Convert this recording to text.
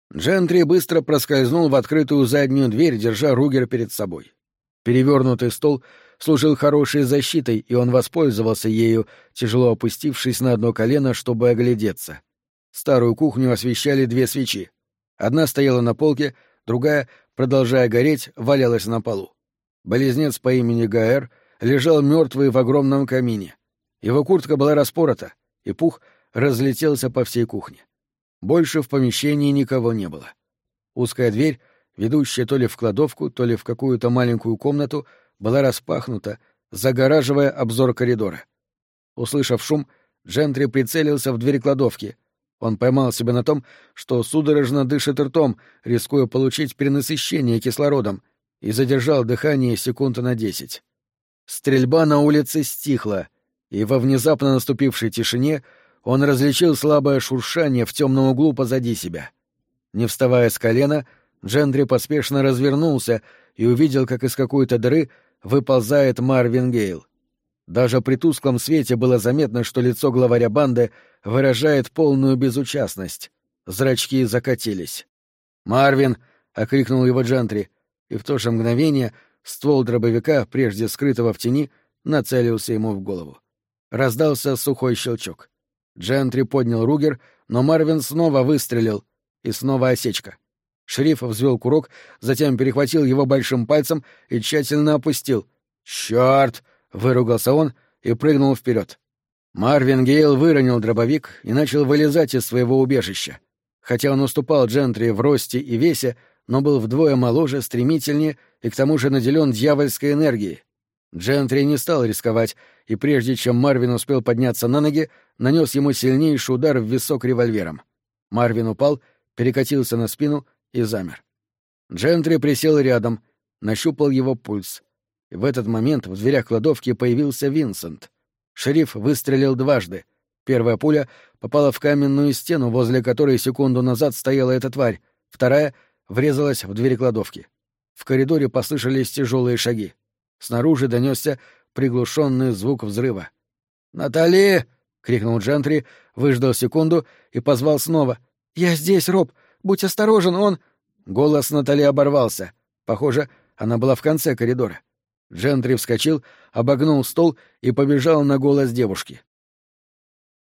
Джентри быстро проскользнул в открытую заднюю дверь, держа Ругер перед собой. Перевернутый стол служил хорошей защитой, и он воспользовался ею, тяжело опустившись на одно колено, чтобы оглядеться. Старую кухню освещали 2 свечи. Одна стояла на полке, другая, продолжая гореть, валялась на полу. Близнец по имени Гаэр лежал мертвый в огромном камине. Его куртка была распорота, и пух разлетелся по всей кухне. Больше в помещении никого не было. Узкая дверь, ведущая то ли в кладовку, то ли в какую-то маленькую комнату, была распахнута, загораживая обзор коридора. Услышав шум, Джентри прицелился в дверь кладовки. Он поймал себя на том, что судорожно дышит ртом, рискуя получить перенасыщение кислородом, и задержал дыхание секунд на 10. Стрельба на улице стихла, и во внезапно наступившей тишине он различил слабое шуршание в темном углу позади себя. Не вставая с колена, Джентри поспешно развернулся и увидел, как из какой-то дыры выползает Марвин Гейл. Даже при тусклом свете было заметно, что лицо главаря банды выражает полную безучастность. Зрачки закатились. «Марвин!» — окрикнул его Джентри, и в то же мгновение ствол дробовика, прежде скрытого в тени, нацелился ему в голову. Раздался сухой щелчок. Джентри поднял Ругер, но Марвин снова выстрелил, и снова осечка. Шериф взвел курок, затем перехватил его большим пальцем и тщательно опустил. «Чёрт!» — выругался он и прыгнул вперед. Марвин Гейл выронил дробовик и начал вылезать из своего убежища. Хотя он уступал Джентри в росте и весе, но был вдвое моложе, стремительнее и к тому же наделен дьявольской энергией. Джентри не стал рисковать, и прежде чем Марвин успел подняться на ноги, нанес ему сильнейший удар в висок револьвером. Марвин упал, перекатился на спину и замер. Джентри присел рядом, нащупал его пульс. И в этот момент в дверях кладовки появился Винсент. Шериф выстрелил дважды. Первая пуля попала в каменную стену, возле которой секунду назад стояла эта тварь. Вторая врезалась в дверь кладовки. В коридоре послышались тяжелые шаги. Снаружи донесся приглушенный звук взрыва. «Натали!» — крикнул Джентри, выждал секунду и позвал снова. «Я здесь, Роб! Будь осторожен, он...» Голос Натали оборвался. Похоже, она была в конце коридора. Джентри вскочил, обогнул стол и побежал на голос девушки.